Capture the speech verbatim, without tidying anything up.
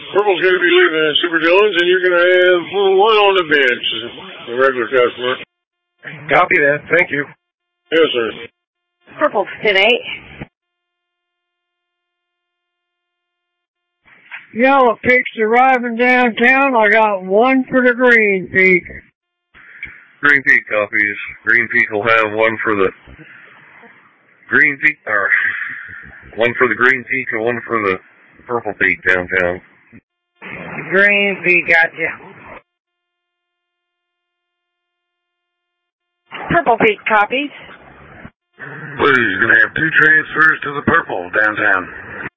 Purple's going to be leaving at Super Jones, and you're going to have one on the bench, the regular customer. Copy that. Thank you. Yes, sir. Purple's ten eight. Yellow Peak's arriving downtown. I got one for the Green Peak. Green Peak copies. Green Peak will have one for the Green Peak, or one for the Green Peak and one for the Purple Peak downtown. Green Peak, gotcha. Purple Peak copies. Please, you're going to have two transfers to the Purple downtown.